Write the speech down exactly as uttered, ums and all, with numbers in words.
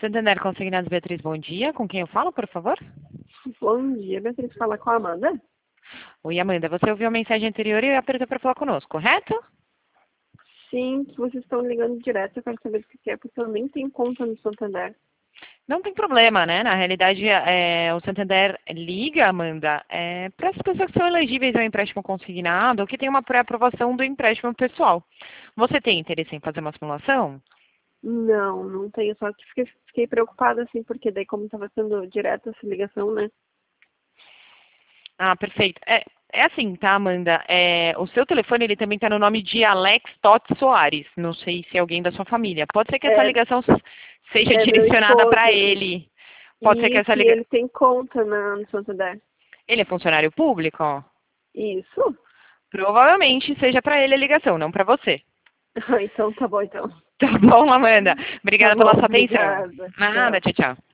Santander Consignados, Beatriz, bom dia. Com quem eu falo, por favor? Bom dia, Beatriz. Fala com a Amanda. Oi, Amanda. Você ouviu a mensagem anterior e apertou para falar conosco, correto? Sim, que vocês estão ligando direto. Eu quero saber o que é, porque eu nem tenho conta no Santander. Não tem problema, né? Na realidade, é, o Santander liga, Amanda, é, para as pessoas que são elegíveis ao empréstimo consignado ou que tem uma pré-aprovação do empréstimo pessoal. Você tem interesse em fazer uma simulação? Não, não tenho. Só que fiquei, fiquei preocupada, assim, porque daí como estava sendo direto essa ligação, né? Ah, perfeito. É, é assim, tá, Amanda? É, o seu telefone ele também está no nome de Alex Totti Soares. Não sei se é alguém da sua família. Pode ser que essa É, ligação seja é meu direcionada para esposo. ele. Pode ser que E essa que ligação... ele tem conta na, no Santander. Ele é funcionário público? Isso? Provavelmente seja para ele a ligação, não para você. Então tá bom, então. Tá bom, Amanda? Tá Obrigada pela bom, sua atenção. obrigada. Nada, Tchau. tchau, tchau.